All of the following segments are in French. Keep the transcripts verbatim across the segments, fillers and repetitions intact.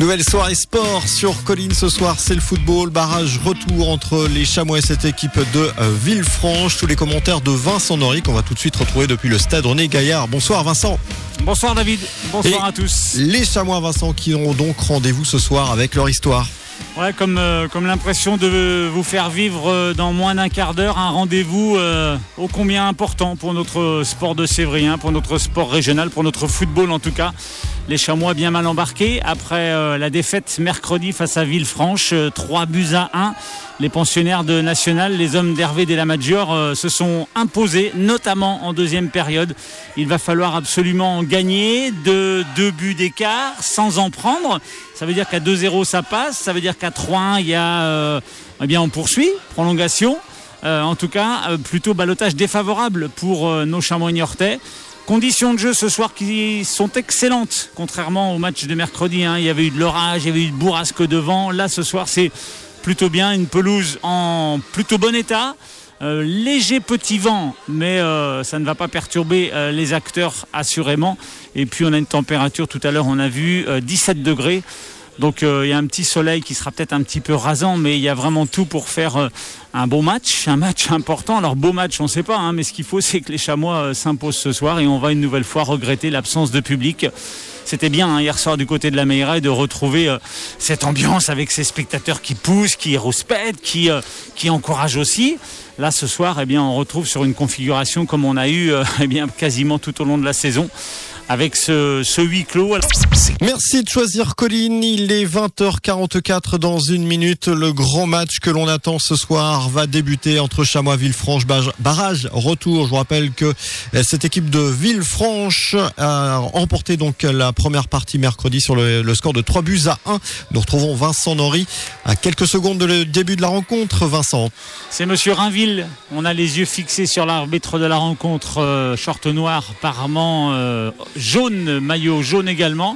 Nouvelle soirée sport sur Colline ce soir, c'est le football. Barrage retour entre les Chamois et cette équipe de Villefranche. Tous les commentaires de Vincent Norry qu'on va tout de suite retrouver depuis le stade René Gaillard. Bonsoir Vincent. Bonsoir David, bonsoir et à tous. Les Chamois, Vincent, qui ont donc rendez-vous ce soir avec leur histoire. Ouais, comme, euh, comme l'impression de vous faire vivre euh, dans moins d'un quart d'heure un rendez-vous euh, ô combien important pour notre sport de Sévrien, pour notre sport régional, pour notre football en tout cas. Les Chamois bien mal embarqués après euh, la défaite mercredi face à Villefranche, euh, trois buts à un. Les pensionnaires de National, les hommes d'Hervé Delamadjor euh, se sont imposés, notamment en deuxième période. Il va falloir absolument gagner de deux buts d'écart sans en prendre. Ça veut dire qu'à deux zéro ça passe, ça veut dire qu'à trois un il y a, euh, eh bien on poursuit, prolongation. Euh, en tout cas, euh, plutôt ballottage défavorable pour euh, nos Chamois niortais. Conditions de jeu ce soir qui sont excellentes, contrairement au match de mercredi. Hein. Il y avait eu de l'orage, il y avait eu de bourrasque devant. Là, ce soir, c'est plutôt bien. Une pelouse en plutôt bon état. Euh, léger petit vent, mais euh, ça ne va pas perturber euh, les acteurs, assurément. Et puis, on a une température, tout à l'heure, on a vu euh, dix-sept degrés. Donc euh, il y a un petit soleil qui sera peut-être un petit peu rasant, mais il y a vraiment tout pour faire euh, un beau match, un match important. Alors beau match, on ne sait pas, hein, mais ce qu'il faut, c'est que les Chamois euh, s'imposent ce soir et on va une nouvelle fois regretter l'absence de public. C'était bien hein, hier soir du côté de la Meilleray de retrouver euh, cette ambiance avec ces spectateurs qui poussent, qui rouspètent, qui, euh, qui encouragent aussi. Là ce soir, eh bien, on retrouve sur une configuration comme on a eu euh, eh bien, quasiment tout au long de la saison. Avec ce, ce huis clos. Merci de choisir Colline. Il est vingt heures quarante-quatre dans une minute. Le grand match que l'on attend ce soir va débuter entre Chamois Villefranche. Barrage retour. Je vous rappelle que cette équipe de Villefranche a remporté donc la première partie mercredi sur le, le score de trois buts à un. Nous retrouvons Vincent Norry à quelques secondes de le début de la rencontre. Vincent. C'est monsieur Rainville. On a les yeux fixés sur l'arbitre de la rencontre. Euh, short noir, apparemment euh, jaune, maillot jaune également.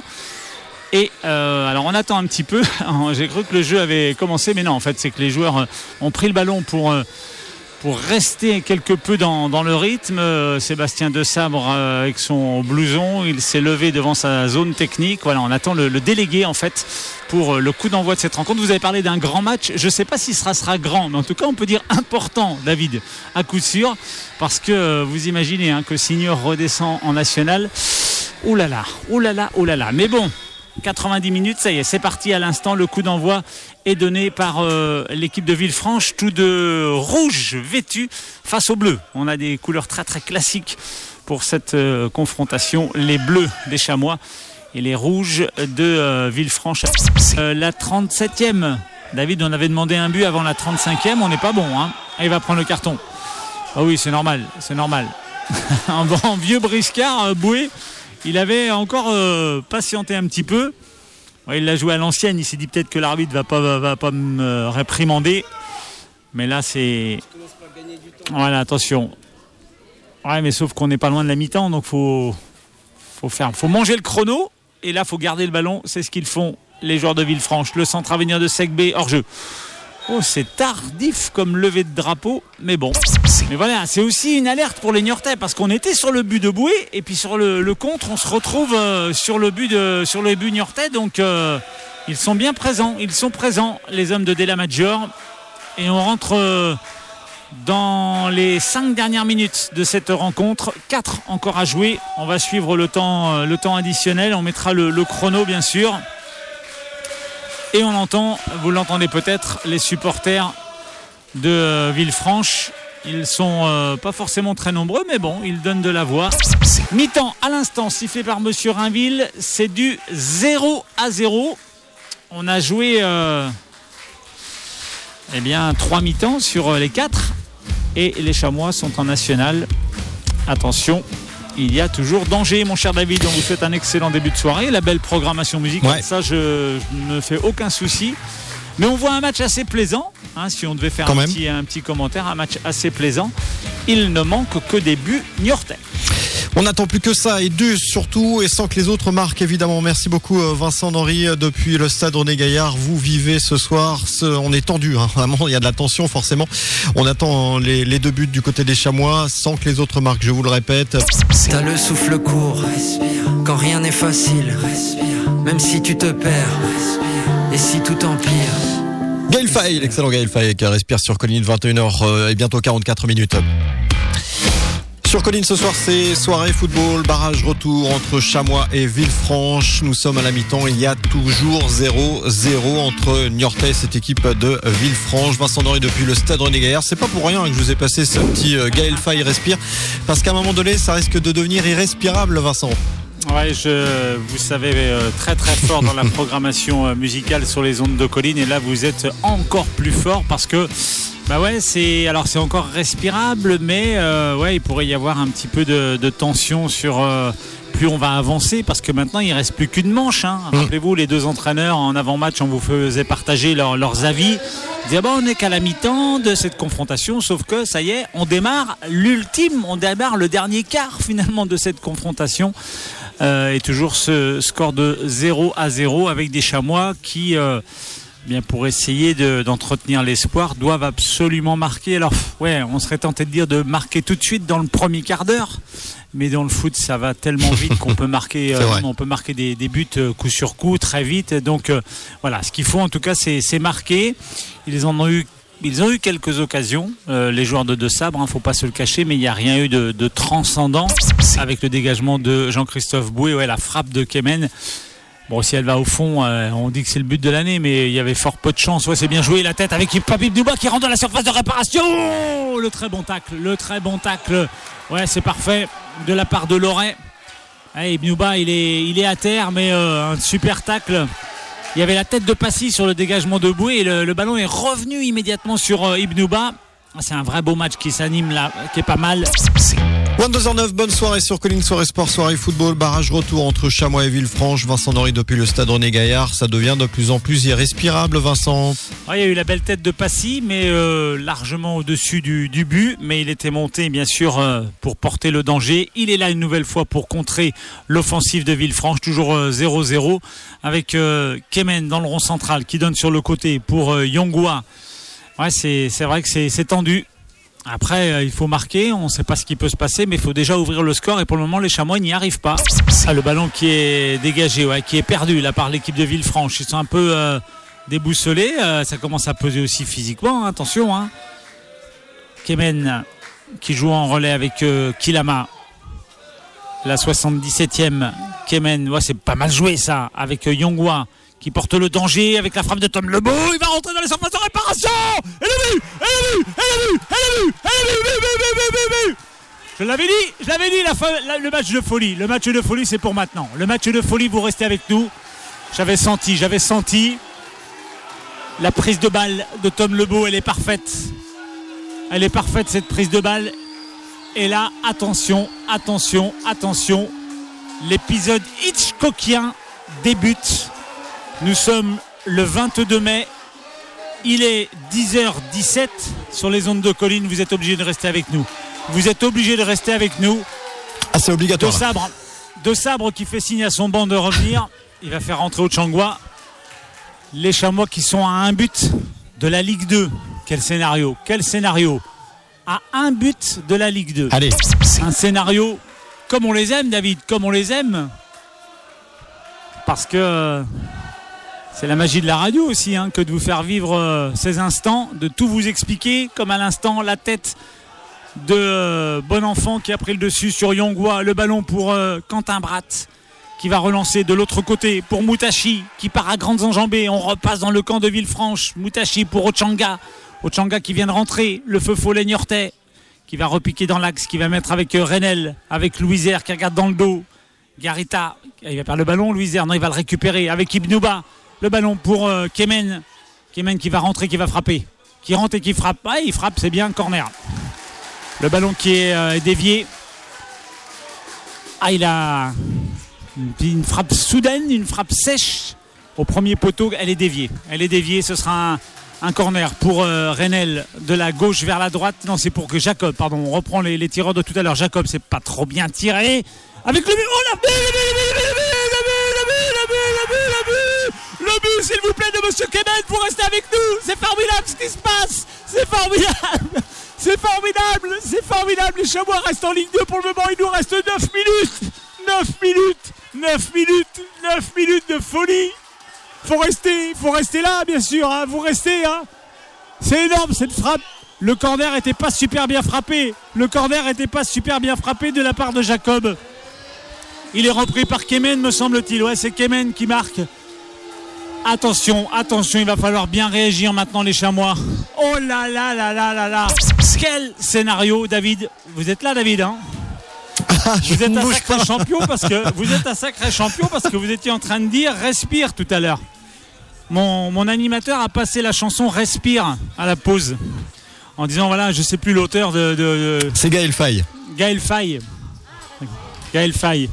Et euh, alors on attend un petit peu. J'ai cru que le jeu avait commencé, mais non, en fait c'est que les joueurs ont pris le ballon pour euh, pour rester quelque peu dans, dans le rythme. euh, Sébastien Desabre euh, avec son blouson, il s'est levé devant sa zone technique. Voilà, on attend le, le délégué en fait pour euh, le coup d'envoi de cette rencontre. Vous avez parlé d'un grand match. Je ne sais pas si ce sera, sera grand, mais en tout cas on peut dire important, David, à coup sûr, parce que euh, vous imaginez hein, que Signor redescend en national. Ouh là là, ouh là là, ouh là là. Mais bon, quatre-vingt-dix minutes, ça y est, c'est parti à l'instant. Le coup d'envoi est donné par euh, l'équipe de Villefranche, tout de rouge vêtu face aux bleus. On a des couleurs très très classiques pour cette euh, confrontation. Les bleus des Chamois et les rouges de euh, Villefranche. Euh, la trente-septième, David, on avait demandé un but avant la trente-cinquième, on n'est pas bon. Hein. Il va prendre le carton. Ah oui, c'est normal, c'est normal. Un bon vieux briscard, euh, Boué. Il avait encore euh, patienté un petit peu. Ouais, il l'a joué à l'ancienne. Il s'est dit peut-être que l'arbitre va pas va, va pas me réprimander. Mais là, c'est. Voilà, attention. Ouais, mais sauf qu'on n'est pas loin de la mi-temps, donc faut faut faire, faut manger le chrono. Et là, faut garder le ballon. C'est ce qu'ils font les joueurs de Villefranche. Le centre à venir de Segbé hors jeu. Oh, c'est tardif comme lever de drapeau, mais bon. Mais voilà, c'est aussi une alerte pour les Niortais parce qu'on était sur le but de Boué et puis sur le, le contre, on se retrouve euh, sur le but de sur le but Niortais. Donc euh, ils sont bien présents, ils sont présents les hommes de Delamadjor et on rentre euh, dans les cinq dernières minutes de cette rencontre. Quatre encore à jouer. On va suivre le temps euh, le temps additionnel. On mettra le, le chrono bien sûr. Et on entend, vous l'entendez peut-être, les supporters de euh, Villefranche. Ils sont euh, pas forcément très nombreux, mais bon, ils donnent de la voix. Mi-temps à l'instant, sifflé par monsieur Rainville, c'est du zéro à zéro. On a joué euh, eh bien, trois mi-temps sur euh, les quatre. Et les Chamois sont en national. Attention. Il y a toujours danger, mon cher David. On vous souhaite un excellent début de soirée. La belle programmation musicale, ouais. Ça, je, je ne fais aucun souci. Mais on voit un match assez plaisant. Hein, si on devait faire un petit, un petit commentaire, un match assez plaisant. Il ne manque que des buts niortais. On n'attend plus que ça et deux surtout et sans que les autres marquent évidemment. Merci beaucoup Vincent Norry depuis le stade René Gaillard. Vous vivez ce soir, ce, on est tendu, hein, vraiment il y a de la tension forcément. On attend les, les deux buts du côté des Chamois sans que les autres marquent, je vous le répète. T'as le souffle court, respire. Quand rien n'est facile, respire. même si tu te perds, et si tout empire. Gaël Faye, l'excellent Gaël Faye qui respire sur Colline, vingt et une heures et bientôt quarante-quatre minutes. Sur Colline ce soir, c'est soirée football, barrage retour entre Chamois et Villefranche. Nous sommes à la mi-temps, il y a toujours zéro zéro entre Niortais et cette équipe de Villefranche. Vincent Doré depuis le stade René Gaillard. C'est pas pour rien que je vous ai passé ce petit Gaël Faye respire, parce qu'à un moment donné, ça risque de devenir irrespirable, Vincent. Ouais, je, vous savez, très très fort dans la programmation musicale sur les ondes de Colline, et là vous êtes encore plus fort parce que bah ouais, c'est alors c'est encore respirable, mais euh, ouais, il pourrait y avoir un petit peu de, de tension sur euh, plus on va avancer, parce que maintenant il reste plus qu'une manche. Hein. Mmh. Rappelez-vous, les deux entraîneurs en avant-match, on vous faisait partager leur, leurs avis. Ils disaient, bah, on n'est qu'à la mi-temps de cette confrontation, sauf que ça y est, on démarre l'ultime, on démarre le dernier quart finalement de cette confrontation. Euh, et toujours ce score de zéro à zéro avec des Chamois qui, euh, bien pour essayer de, d'entretenir l'espoir, doivent absolument marquer. Alors, ouais, on serait tenté de dire de marquer tout de suite dans le premier quart d'heure, mais dans le foot, ça va tellement vite qu'on peut marquer, euh, on peut marquer des, des buts euh, coup sur coup très vite. Donc, euh, voilà, ce qu'il faut en tout cas, c'est, c'est marquer. Ils en ont eu. Ils ont eu quelques occasions, euh, les joueurs de De Sabre, hein, faut pas se le cacher, mais il n'y a rien eu de, de transcendant avec le dégagement de Jean-Christophe Boué, ouais, la frappe de Kemen. Bon, si elle va au fond, euh, on dit que c'est le but de l'année, mais il y avait fort peu de chance. Ouais, c'est bien joué, la tête avec Papi Ibnouba qui rentre dans la surface de réparation. Oh, le très bon tacle, le très bon tacle. Ouais, c'est parfait de la part de Loret. Ouais, Ibnouba, il est, il est à terre, mais euh, un super tacle. Il y avait la tête de Passy sur le dégagement de Boué et le, le ballon est revenu immédiatement sur euh, Ibnouba. C'est un vrai beau match qui s'anime là, qui est pas mal. vingt-deux heures neuf, bonne soirée sur Colline, soirée sport, soirée football, barrage retour entre Chamois et Villefranche. Vincent Doré depuis le stade René Gaillard, ça devient de plus en plus irrespirable, Vincent. Ouais, il y a eu la belle tête de Passy, mais euh, largement au-dessus du, du but, mais il était monté bien sûr euh, pour porter le danger. Il est là une nouvelle fois pour contrer l'offensive de Villefranche, toujours euh, zéro zéro, avec euh, Kemen dans le rond central qui donne sur le côté pour euh, Yongwa. Ouais, c'est, c'est vrai que c'est, c'est tendu. Après, euh, il faut marquer, on ne sait pas ce qui peut se passer, mais il faut déjà ouvrir le score, et pour le moment, les Chamois n'y arrivent pas. Ah, le ballon qui est dégagé, ouais, qui est perdu là par l'équipe de Villefranche. Ils sont un peu euh, déboussolés, euh, ça commence à peser aussi physiquement, hein, attention. Hein. Kemen qui joue en relais avec euh, Kilama. La soixante-dix-septième, Kemen, ouais, c'est pas mal joué ça, avec euh, Yongwa, qui porte le danger avec la frappe de Tom Lebeau. Il va rentrer dans les surfaces de réparation. Et le but, et le but, et le but, et le but, et le but, but, but, but, but. Je l'avais dit, je l'avais dit, la fin, la, le match de folie. Le match de folie, c'est pour maintenant. Le match de folie, vous restez avec nous. J'avais senti, j'avais senti la prise de balle de Tom Lebeau. Elle est parfaite. Elle est parfaite, cette prise de balle. Et là, attention, attention, attention. L'épisode Hitchcockien débute. Nous sommes le vingt-deux mai, il est dix heures dix-sept sur les ondes de Colline, vous êtes obligés de rester avec nous. Vous êtes obligés de rester avec nous. Ah, c'est obligatoire. De Sabre, de Sabre qui fait signe à son banc de revenir, il va faire rentrer Ochangwa. Les Chamois qui sont à un but de la Ligue deux. Quel scénario, quel scénario. À un but de la Ligue deux. Allez. Un scénario comme on les aime, David, comme on les aime. Parce que... c'est la magie de la radio aussi, hein, que de vous faire vivre euh, ces instants, de tout vous expliquer, comme à l'instant la tête de euh, Bonenfant qui a pris le dessus sur Yongwa, le ballon pour euh, Quentin Bratt qui va relancer de l'autre côté pour Moutachi qui part à grandes enjambées. On repasse dans le camp de Villefranche. Moutachi pour Ochanga. Ochanga qui vient de rentrer, le feu follet Niortais qui va repiquer dans l'axe, qui va mettre avec euh, Renel, avec Louisère qui regarde dans le dos. Garita, il va perdre le ballon, Louisère, non, il va le récupérer avec Ibnouba. Le ballon pour euh, Kemen. Kemen qui va rentrer, qui va frapper. Qui rentre et qui frappe. Ah, il frappe, c'est bien, corner. Le ballon qui est euh, dévié. Ah, il a une, une frappe soudaine, une frappe sèche. Au premier poteau, elle est déviée. Elle est déviée, ce sera un, un corner pour euh, Renel de la gauche vers la droite. Non, c'est pour que Jacob, pardon, on reprend les, les tireurs de tout à l'heure. Jacob, c'est pas trop bien tiré. Avec le but, oh la but, le but, le but, le but, le but, le but, le but, le but. Le but, s'il vous plaît, de Monsieur Kemen, vous restez avec nous. C'est formidable ce qui se passe. C'est formidable. C'est formidable. C'est formidable. Les Chamois restent en Ligue deux pour le moment. Il nous reste neuf minutes. neuf minutes. neuf minutes. neuf minutes de folie. Faut rester, faut rester là, bien sûr. Hein, vous restez. Hein. C'est énorme cette frappe. Le corner était pas super bien frappé. Le corner était pas super bien frappé de la part de Jacob. Il est repris par Kemen, me semble-t-il. Ouais, c'est Kemen qui marque. Attention, attention, il va falloir bien réagir maintenant les Chamois. Oh là là là là là là. Quel scénario, David. Vous êtes là, David, hein? Vous êtes un sacré champion parce que vous êtes un sacré champion parce que vous étiez en train de dire respire tout à l'heure. Mon, mon animateur a passé la chanson Respire à la pause en disant voilà, je sais plus l'auteur de, de, de... C'est Gaël Faye. Gaël Faye. Gaël Faye.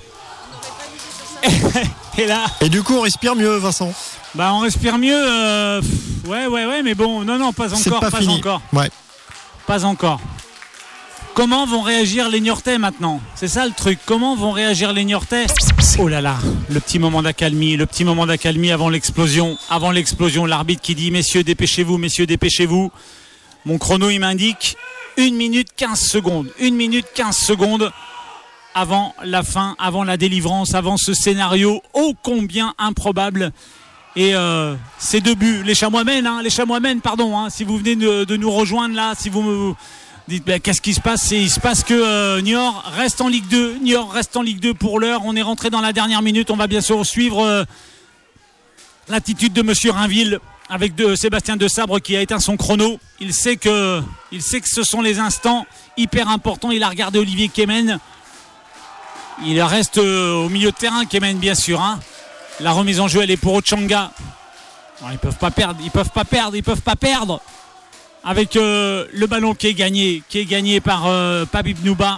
Et là. Et du coup, on respire mieux, Vincent. Bah, on respire mieux. Euh... Ouais, ouais, ouais, mais bon, non, non, pas encore, C'est pas, pas fini. encore. Ouais. Pas encore. Comment vont réagir les Niortais maintenant? C'est ça le truc. Comment vont réagir les Niortais? Oh là là, le petit moment d'accalmie, le petit moment d'accalmie avant l'explosion. Avant l'explosion, l'arbitre qui dit messieurs, dépêchez-vous, messieurs, dépêchez-vous. Mon chrono, il m'indique une minute quinze secondes. une minute quinze secondes avant la fin, avant la délivrance, avant ce scénario ô combien improbable. Et euh, ces deux buts, les Chamois mènent, hein, les Chamois mènent, pardon, hein, si vous venez de, de nous rejoindre là, si vous me dites bah, qu'est-ce qui se passe, c'est, il se passe que euh, Niort reste en Ligue deux, Niort reste en Ligue deux pour l'heure, on est rentré dans la dernière minute, on va bien sûr suivre euh, l'attitude de Monsieur Rainville avec de Sébastien Desabre qui a éteint son chrono. Il sait que, il sait que ce sont les instants hyper importants, il a regardé Olivier Kemen, il reste euh, au milieu de terrain, Kemen bien sûr, hein. La remise en jeu, elle est pour Ochanga. Non, ils peuvent pas perdre, ils peuvent pas perdre, ils peuvent pas perdre. Avec euh, le ballon qui est gagné, qui est gagné par euh, Papip Nouba.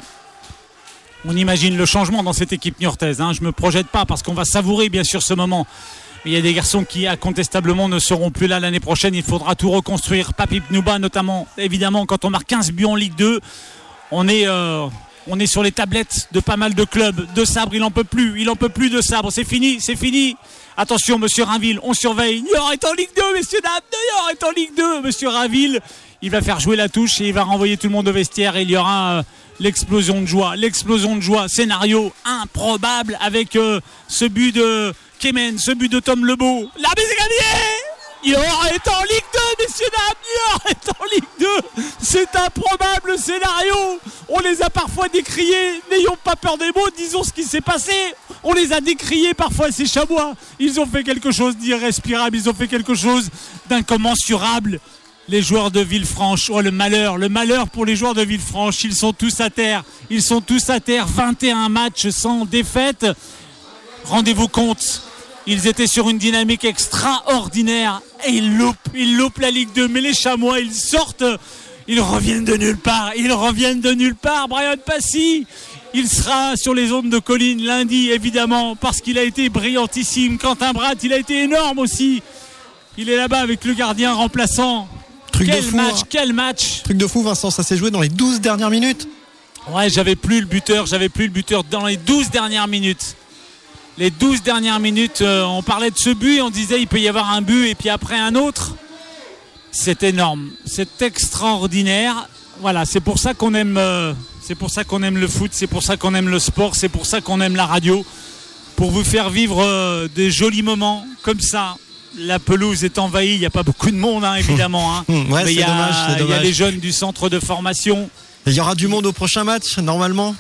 On imagine le changement dans cette équipe niortaise. Hein. Je me projette pas parce qu'on va savourer bien sûr ce moment. Mais il y a des garçons qui incontestablement ne seront plus là l'année prochaine. Il faudra tout reconstruire. Papip Nouba notamment, évidemment, quand on marque quinze buts en Ligue deux, on est... Euh, On est sur les tablettes de pas mal de clubs. De Sabre, il en peut plus. Il en peut plus de Sabre. C'est fini, c'est fini. Attention, monsieur Rainville, on surveille. Niort est en Ligue deux, messieurs, dames. Niort est en Ligue deux. Monsieur Rainville, il va faire jouer la touche et il va renvoyer tout le monde au vestiaire. Et il y aura euh, l'explosion de joie. L'explosion de joie. Scénario improbable avec euh, ce but de Kemen, ce but de Tom Lebeau. L'arbitre est gagné. Niort est en Ligue deux, messieurs, dames. Niort est en Ligue deux. C'est un probable scénario. On les a parfois décriés. N'ayons pas peur des mots. Disons ce qui s'est passé. On les a décriés parfois, ces Chamois. Ils ont fait quelque chose d'irrespirable. Ils ont fait quelque chose d'incommensurable. Les joueurs de Villefranche. Oh, le malheur. Le malheur pour les joueurs de Villefranche. Ils sont tous à terre. Ils sont tous à terre. vingt et un matchs sans défaite. Rendez-vous compte. Ils étaient sur une dynamique extraordinaire et ils loupent, ils loupent la Ligue deux. Mais les Chamois, ils sortent, ils reviennent de nulle part. Ils reviennent de nulle part. Brian Passy, il sera sur les ondes de Colline lundi, évidemment, parce qu'il a été brillantissime. Quentin Bratt, il a été énorme aussi. Il est là-bas avec le gardien remplaçant. Truc quel de fou, match, hein. quel match. Truc de fou, Vincent, ça s'est joué dans les douze dernières minutes. Ouais, j'avais plus le buteur, j'avais plus le buteur dans les douze dernières minutes. Les douze dernières minutes, euh, on parlait de ce but et on disait il peut y avoir un but et puis après un autre. C'est énorme, c'est extraordinaire. Voilà, c'est pour ça qu'on aime, euh, c'est pour ça qu'on aime le foot, c'est pour ça qu'on aime le sport, c'est pour ça qu'on aime la radio, pour vous faire vivre euh, des jolis moments comme ça. La pelouse est envahie, il n'y a pas beaucoup de monde, hein, évidemment. Hein. Ouais, mais il y, y a les jeunes du centre de formation. Il y aura du monde au prochain match, normalement.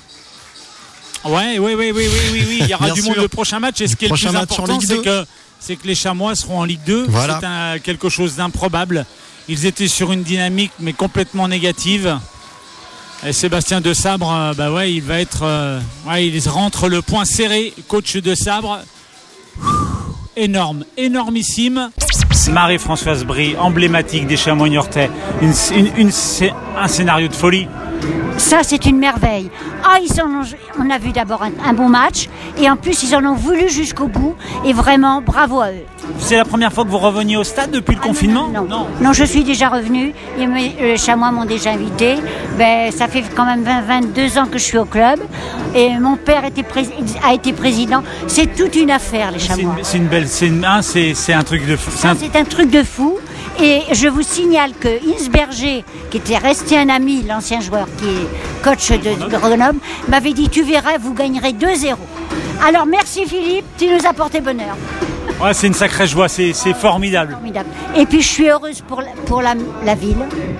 Ouais, oui, oui, oui, oui, oui, oui. Il y aura Bien du sûr. monde le prochain match. Et ce qui est le plus important, c'est que, c'est que les Chamois seront en Ligue deux. Voilà. C'est un, quelque chose d'improbable. Ils étaient sur une dynamique, mais complètement négative. Et Sébastien Desabre, bah ouais, il va être, euh, ouais, il rentre le point serré, coach Desabre. Énorme, énormissime. Marie-Françoise Brie, emblématique des Chamois niortais. Une, une, une, c'est un scénario de folie. Ça, c'est une merveille. Ah, ils en ont, on a vu d'abord un, un bon match et en plus, ils en ont voulu jusqu'au bout et vraiment, bravo à eux. C'est la première fois que vous reveniez au stade depuis le Ah, confinement ? non non, non, non. Non, je suis déjà revenue. Et mes, les Chamois m'ont déjà invité. Ben, ça fait quand même vingt, vingt-deux ans que je suis au club et mon père était pré- a été président. C'est toute une affaire, les Chamois. C'est une, c'est une belle, c'est, une, hein, c'est, c'est un truc de fou. Ça, c'est un... c'est un truc de fou. Et je vous signale que Insberger, qui était resté un ami, l'ancien joueur qui est coach de, de Grenoble, m'avait dit tu verras, vous gagnerez deux zéro. Alors merci Philippe, tu nous as porté bonheur. Ouais, c'est une sacrée joie, c'est, c'est formidable. Formidable. Et puis je suis heureuse pour la, pour la, la ville.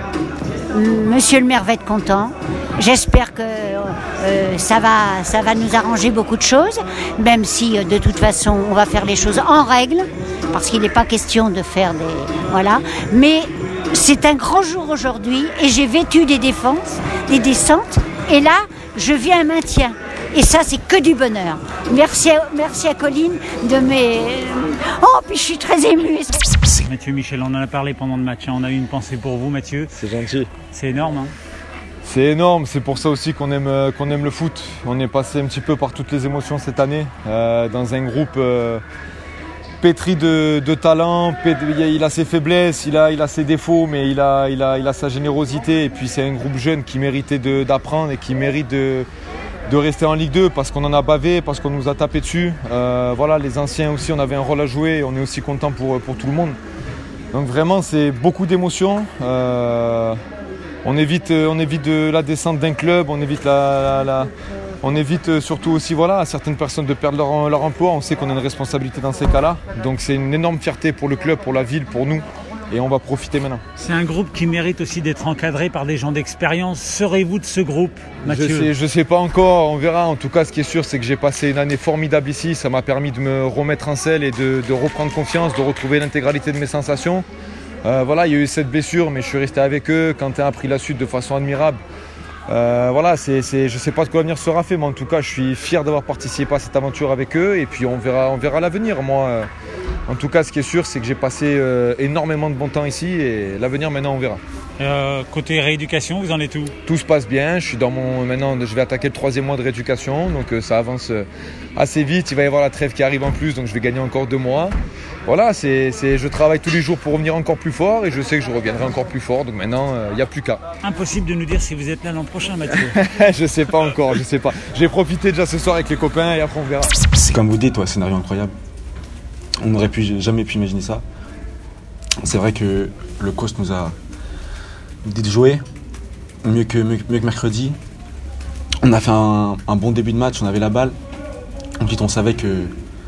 Monsieur le maire va être content. J'espère que euh, ça va, ça va nous arranger beaucoup de choses, même si euh, de toute façon on va faire les choses en règle, parce qu'il n'est pas question de faire des... Voilà. Mais c'est un grand jour aujourd'hui et j'ai vécu des défenses, des descentes, et là je vis un maintien. Et ça, c'est que du bonheur. Merci à, merci à Colline de mes... Oh, puis je suis très émue. Mathieu Michel, on en a parlé pendant le match. On a eu une pensée pour vous, Mathieu. C'est gentil. C'est énorme, hein. C'est énorme, c'est pour ça aussi qu'on aime, qu'on aime le foot. On est passé un petit peu par toutes les émotions cette année, euh, dans un groupe euh, pétri de, de talent. Il a ses faiblesses, il a, il a ses défauts, mais il a, il, a, il a sa générosité. Et puis c'est un groupe jeune qui méritait de, d'apprendre et qui mérite de... de rester en Ligue deux parce qu'on en a bavé, parce qu'on nous a tapé dessus. Euh, voilà, les anciens aussi, on avait un rôle à jouer et on est aussi content pour, pour tout le monde. Donc vraiment, c'est beaucoup d'émotions. Euh, on évite, on évite de la descente d'un club, on évite, la, la, la, on évite surtout aussi voilà, à certaines personnes de perdre leur, leur emploi. On sait qu'on a une responsabilité dans ces cas-là. Donc c'est une énorme fierté pour le club, pour la ville, pour nous. Et on va profiter maintenant. C'est un groupe qui mérite aussi d'être encadré par des gens d'expérience. Serez-vous de ce groupe, Mathieu ? Je sais, je sais pas encore, on verra. En tout cas, ce qui est sûr, c'est que j'ai passé une année formidable ici. Ça m'a permis de me remettre en selle et de, de reprendre confiance, de retrouver l'intégralité de mes sensations. Euh, voilà, il y a eu cette blessure, mais je suis resté avec eux. Quentin a pris la suite de façon admirable. Euh, voilà, c'est, c'est, je sais pas de quoi l'avenir sera fait, mais en tout cas, je suis fier d'avoir participé à cette aventure avec eux. Et puis, on verra, on verra l'avenir. Moi, euh, en tout cas, ce qui est sûr, c'est que j'ai passé euh, énormément de bon temps ici et l'avenir, maintenant, on verra. Euh, côté rééducation, vous en êtes où ? Tout se passe bien. Je suis dans mon, maintenant, je vais attaquer le troisième mois de rééducation, donc euh, ça avance euh, assez vite. Il va y avoir la trêve qui arrive en plus, donc je vais gagner encore deux mois. Voilà, c'est, c'est, je travaille tous les jours pour revenir encore plus fort et je sais que je reviendrai encore plus fort. Donc maintenant, il euh, n'y a plus qu'à. Impossible de nous dire si vous êtes là l'an prochain, Mathieu. Je sais pas encore, je sais pas. J'ai profité déjà ce soir avec les copains et après on verra. Comme vous dites, ouais, scénario incroyable. On n'aurait pu, jamais pu imaginer ça. C'est vrai que le coach nous a dit de jouer mieux que, mieux, mieux que mercredi. On a fait un, un bon début de match, on avait la balle. Ensuite, on savait que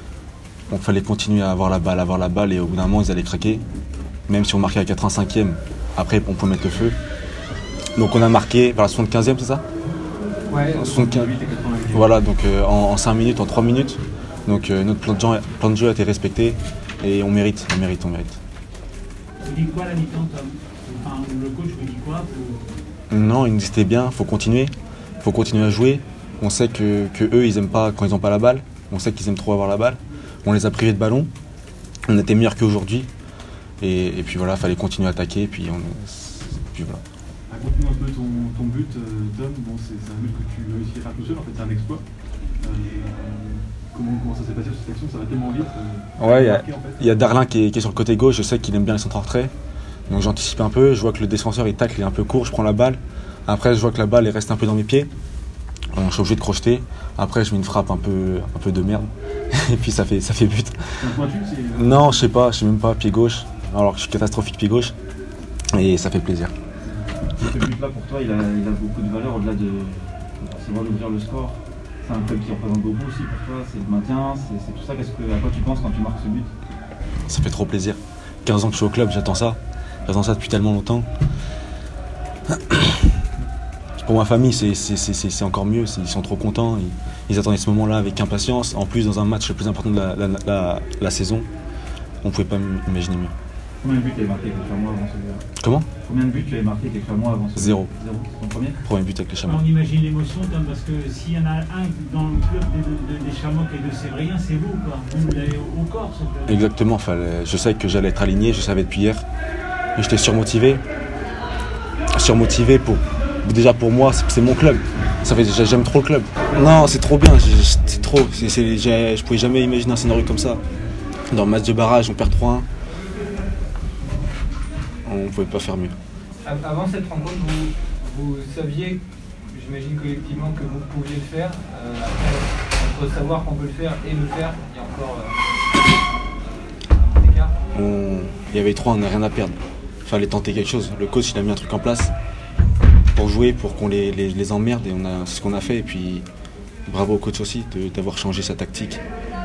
on fallait continuer à avoir la balle, avoir la balle et au bout d'un moment, ils allaient craquer. Même si on marquait à quatre-vingt-cinquième, après, on pouvait mettre le feu. Donc, on a marqué vers la soixante-quinzième, c'est ça ? Ouais, soixante-quinze. Voilà, donc euh, en, en cinq minutes, en trois minutes. Donc euh, notre plan de, jeu, plan de jeu a été respecté et on mérite, on mérite, on mérite. Vous dites quoi la mi-temps, Tom ? Enfin, le coach vous dit quoi pour... Non, il nous disait bien, il faut continuer, il faut continuer à jouer. On sait que, que eux, ils aiment pas quand ils n'ont pas la balle. On sait qu'ils aiment trop avoir la balle. On les a privés de ballon. On était meilleurs qu'aujourd'hui. Et, et puis voilà, il fallait continuer à attaquer. Et puis, on, puis voilà. Raconte-nous un peu ton, ton but, euh, Tom. Bon, c'est, c'est un but que tu réussis à faire tout seul, en fait, c'est un exploit. Euh, comment, comment ça s'est passé cette action ? Ça va tellement vite. Euh, ouais, il y, en fait. y a Darlin qui est, qui est sur le côté gauche. Je sais qu'il aime bien les centres en retrait. Donc j'anticipe un peu. Je vois que le défenseur il tacle, il est un peu court. Je prends la balle. Après, je vois que la balle elle reste un peu dans mes pieds. Donc, je suis obligé de crocheter. Après, je mets une frappe un peu, un peu de merde. Et puis ça fait, ça fait but. C'est un pointu, c'est... Non, je sais pas. Je sais même pas. Pied gauche. Alors que je suis catastrophique pied gauche. Et ça fait plaisir. Ce but-là, pour toi, il a, il a beaucoup de valeur au-delà de forcément d'ouvrir le score. C'est un club qui représente beaucoup aussi pour toi. C'est le maintien, c'est, c'est tout ça. Qu'est-ce que, à quoi tu penses quand tu marques ce but ? Ça fait trop plaisir. quinze ans que je suis au club, j'attends ça. J'attends ça depuis tellement longtemps. Pour ma famille, c'est, c'est, c'est, c'est encore mieux. C'est, ils sont trop contents. Ils, ils attendaient ce moment-là avec impatience. En plus, dans un match le plus important de la, la, la, la saison, on ne pouvait pas imaginer mieux. Combien de buts tu avais marqué avec les Chamois avant celui-là ? Comment ? Combien de buts tu avais marqué avec les Chamois avant celui-là ? Zéro. Zéro, c'est ton premier ? Premier but avec les Chamois. On imagine l'émotion, Tom, parce que s'il y en a un dans le club des, des, des Chamois qui est de Sévrien, c'est vous, quoi. Vous l'avez au corps, ce club. Exactement. Fallait, je savais que j'allais être aligné, je savais depuis hier. Et j'étais surmotivé. Surmotivé pour... Déjà pour moi, c'est, c'est mon club. Ça fait, j'aime trop le club. Non, c'est trop bien. C'est, c'est trop. C'est, c'est, j'ai, je pouvais jamais imaginer un scénario comme ça. Dans le match de barrage, on perd trois un. On ne pouvait pas faire mieux. Avant cette rencontre, vous, vous saviez, j'imagine collectivement, que vous pouviez le faire. Euh, après, entre savoir qu'on peut le faire et le faire, il y a encore euh, un écart. On, il y avait trois, on n'a rien à perdre. Il fallait tenter quelque chose. Le coach, il a mis un truc en place pour jouer, pour qu'on les, les, les emmerde. Et on a, c'est ce qu'on a fait. Et puis, bravo au coach aussi de, d'avoir changé sa tactique.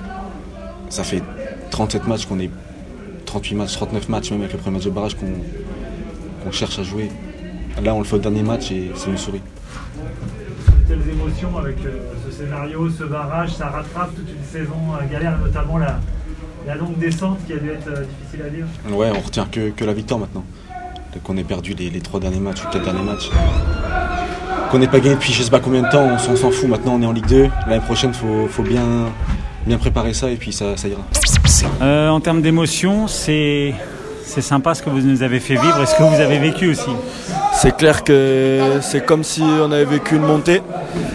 Ça fait trente-sept matchs qu'on est, trente-huit matchs, trente-neuf matchs même avec le premier match de barrage qu'on, qu'on cherche à jouer. Là on le fait au dernier match et c'est une souris. Quelles émotions avec euh, ce scénario, ce barrage, ça rattrape toute une saison euh, galère, notamment la, la longue descente qui a dû être euh, difficile à vivre. Ouais, on retient que, que la victoire maintenant. Qu'on ait perdu les, les trois derniers matchs ou quatre derniers matchs. Qu'on n'ait pas gagné depuis je sais pas combien de temps, on s'en, s'en fout. Maintenant on est en Ligue deux. L'année prochaine il faut, faut bien, bien préparer ça et puis ça, ça ira. Euh, en termes d'émotion, c'est, c'est sympa ce que vous nous avez fait vivre et ce que vous avez vécu aussi. C'est clair que c'est comme si on avait vécu une montée.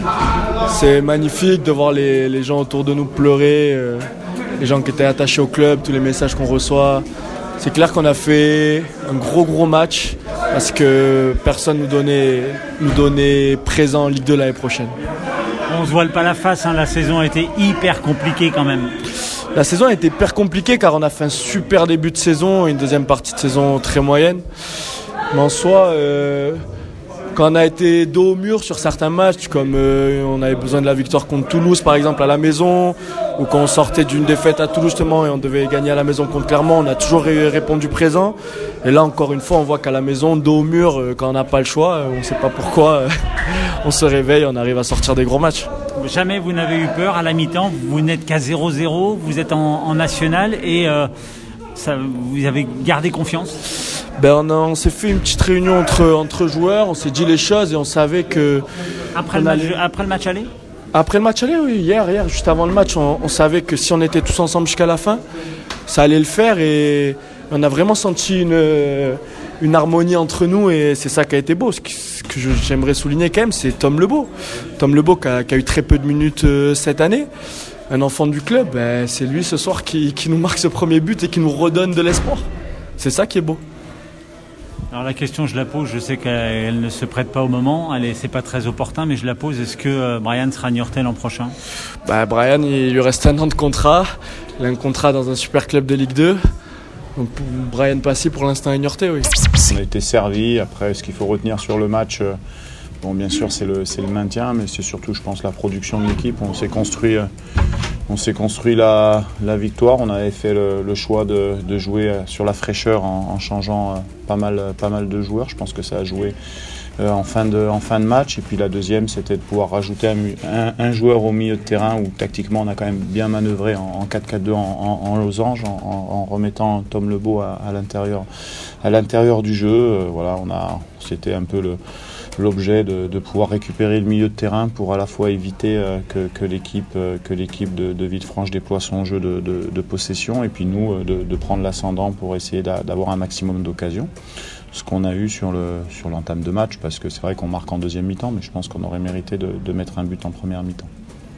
C'est magnifique de voir les, les gens autour de nous pleurer, euh, les gens qui étaient attachés au club, tous les messages qu'on reçoit. C'est clair qu'on a fait un gros gros match parce que personne nous donnait, nous donnait présent en Ligue deux l'année prochaine. On se voile pas la face, hein, la saison a été hyper compliquée quand même. La saison a été hyper compliquée car on a fait un super début de saison et une deuxième partie de saison très moyenne. Mais en soi, euh, quand on a été dos au mur sur certains matchs, comme euh, on avait besoin de la victoire contre Toulouse par exemple à la maison, ou quand on sortait d'une défaite à Toulouse justement et on devait gagner à la maison contre Clermont, on a toujours répondu présent. Et là encore une fois, on voit qu'à la maison, dos au mur, euh, quand on n'a pas le choix, euh, on ne sait pas pourquoi, euh, on se réveille, on arrive à sortir des gros matchs. Jamais vous n'avez eu peur à la mi-temps, vous n'êtes qu'à zéro zéro, vous êtes en, en national et euh, ça, vous avez gardé confiance? Ben on, a, on s'est fait une petite réunion entre, entre joueurs, on s'est dit les choses et on savait que... Après, le match, allait... après le match aller Après le match aller, oui, hier, hier, juste avant le match, on, on savait que si on était tous ensemble jusqu'à la fin, ça allait le faire et on a vraiment senti une, une harmonie entre nous et c'est ça qui a été beau. Ce que, ce que je, j'aimerais souligner quand même, c'est Tom Lebeau. Tom Lebeau qui a, qui a eu très peu de minutes euh, cette année. Un enfant du club, ben, c'est lui ce soir qui, qui nous marque ce premier but et qui nous redonne de l'espoir. C'est ça qui est beau. Alors la question, je la pose, je sais qu'elle ne se prête pas au moment, elle est, c'est pas très opportun, mais je la pose, est-ce que euh, Brian sera à Niortais l'an prochain? Bah, Brian, il lui reste un an de contrat, il a un contrat dans un super club de Ligue deux, donc Brian Passy pour l'instant à Niortais, oui. On a été servi, après ce qu'il faut retenir sur le match, euh, bon bien sûr c'est le, c'est le maintien, mais c'est surtout je pense la production de l'équipe, on s'est construit... Euh, On s'est construit la, la victoire, on avait fait le, le choix de, de jouer sur la fraîcheur en, en changeant pas mal, pas mal de joueurs. Je pense que ça a joué en fin de, en fin de match. Et puis la deuxième, c'était de pouvoir rajouter un, un, un joueur au milieu de terrain où tactiquement on a quand même bien manœuvré en, en quatre quatre deux en, en, en losange, en, en remettant Tom Lebeau à, à, l'intérieur, à l'intérieur du jeu. Voilà, on a, c'était un peu le... l'objet de, de pouvoir récupérer le milieu de terrain pour à la fois éviter euh, que, que l'équipe, euh, que l'équipe de, de Villefranche déploie son jeu de, de, de possession et puis nous euh, de, de prendre l'ascendant pour essayer d'a, d'avoir un maximum d'occasions. Ce qu'on a eu sur, le, sur l'entame de match, parce que c'est vrai qu'on marque en deuxième mi-temps, mais je pense qu'on aurait mérité de, de mettre un but en première mi-temps.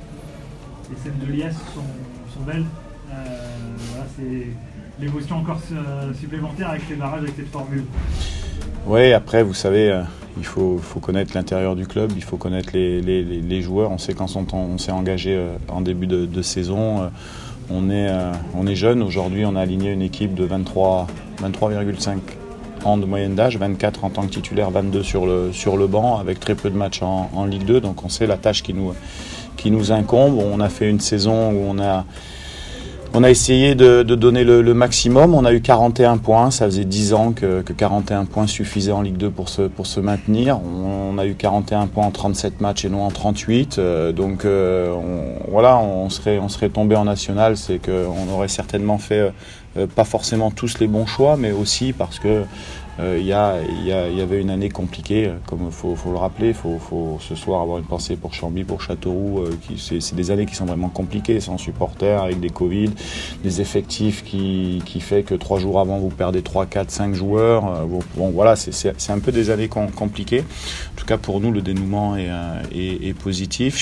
Les scènes de Liesse sont, sont belles. Euh, voilà, c'est l'émotion encore supplémentaire avec ces barrages, avec cette formule. Oui, après, vous savez, euh, il faut, faut connaître l'intérieur du club, il faut connaître les, les, les joueurs. On sait quand on, on s'est engagé euh, en début de, de saison, euh, on est, euh, on est jeune. Aujourd'hui, on a aligné une équipe de vingt-trois virgule cinq ans de moyenne d'âge, vingt-quatre en tant que titulaire, vingt-deux sur le, sur le banc, avec très peu de matchs en, en Ligue deux. Donc on sait la tâche qui nous, qui nous incombe. On a fait une saison où on a... On a essayé de, de donner le, le maximum, on a eu quarante et un points, ça faisait dix ans que, que quarante et un points suffisaient en Ligue deux pour se, pour se maintenir. On, on a eu quarante et un points en trente-sept matchs et non en trente-huit, euh, donc euh, on, voilà, on serait, on serait tombé en national, c'est qu'on aurait certainement fait euh, pas forcément tous les bons choix, mais aussi parce que euh, y, a, y, a, y avait une année compliquée, comme il faut, faut le rappeler, il faut, faut ce soir avoir une pensée pour Chambly, pour Châteauroux, euh, qui, c'est, c'est des années qui sont vraiment compliquées, sans supporters, avec des Covid, des effectifs qui, qui fait que trois jours avant vous perdez trois, quatre, cinq joueurs. Euh, bon, bon voilà, c'est, c'est, c'est un peu des années com- compliquées. En tout cas pour nous le dénouement est, euh, est, est positif.